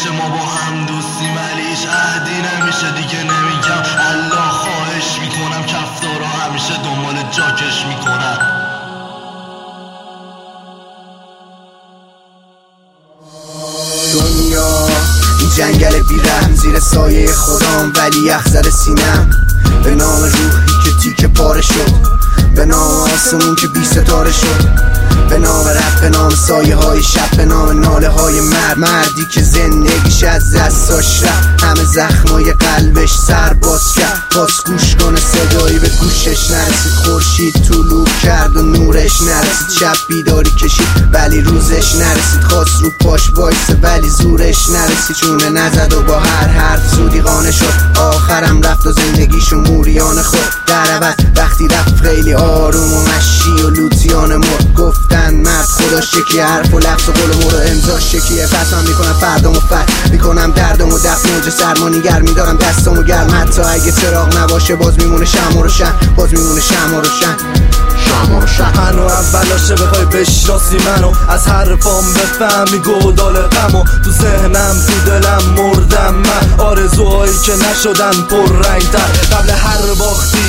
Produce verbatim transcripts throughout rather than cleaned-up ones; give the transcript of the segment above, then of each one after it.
میشه ما با هم دوستیم ولی هیچ عهدی نمیشه دیگه نمیگم الله خواهش میکنم کفتارا همیشه دنبال جاکش میکنن. دنیا این جنگل بیرحم زیر سایه خدام ولی یخزر سینم به نام روحی که تیکه پاره شد، به نام آسمون که بی ستاره شد، به نام رفت، به نام سایه های شب، به نام ناله های مرد، مردی که زندگیش از دستاش رفت، همه زخمای قلبش سر باز کرد، باز گوش کنه صدایی به گوشش نرسید، خورشید طلوع کرد و نورش نرسید، شب بیداری کشید ولی روزش نرسید، خواست رو پاش وایسه ولی زورش نرسید، چونه نزد و با هر حرف زودی قانع شد، آخرم رفت و زندگیشو موریان خود در عوض وقتی رفت خیلی آروم و مشی و لوتیان مرد، گفتن مرد خداش یکی، حرف و لفظ و قول و مور و امضاش یکیه، قسم میکنم فردامو فرد میکنم دردامو دفت، موج سرما نگر میدارم دستامو گرم، حتی اگه چراغ نباشه باز میمونه شمع روشن، باز میمونه شمع روشن شمع روشن. هنو اولاشه بخوای بشناسی منو، از حرفام بفهمی گودال غمو، تو ذهنم تو دلم مردم من، آرزوهایی که نشدن پر رنگتر، قبل هر باختی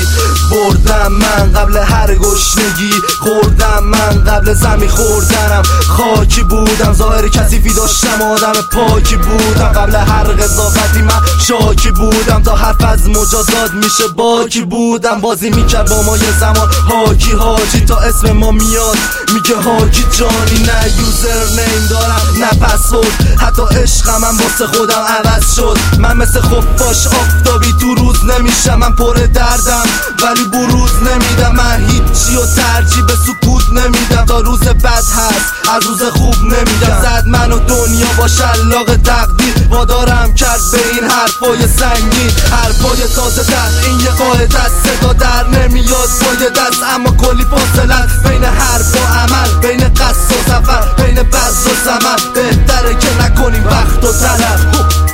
بردم من، قبل هر گشنگی خوردم من، قبل زمین خوردنم خاکی بودم، ظاهر کثیفی داشتم آدم پاکی بودم، قبل هر قضاوتی من شاکی بودم، تا حرف از مجازات میشه باکی بودم، بازی میکرد با ما یه زمان هاکی هاجی، تا اسم ما میاد میگه هاکی جانی، نه یوزر نیم دارم نه پسورد، حتی عشقم هم واسه خودم عوض شد، من مثل خفاش آفتابی تو روز نمیشم، من پر دردم ولی بروز نمیدم، من هیچی و ترجیح به سکوت نمیدم، تا روز بد هست از روز خوب نمیدم، زد من و دنیا با شلاق تقدیر، وادارم کرد به این حرفای سنگین، حرفای تازه تر، این یه قاعده است، صدا در نمیاد پای دست، اما کلی فاصله بین حرف و عمل، بین قصد و سفر، بین بذل و ثمر، بهتره که نکنیم وقت و طلب.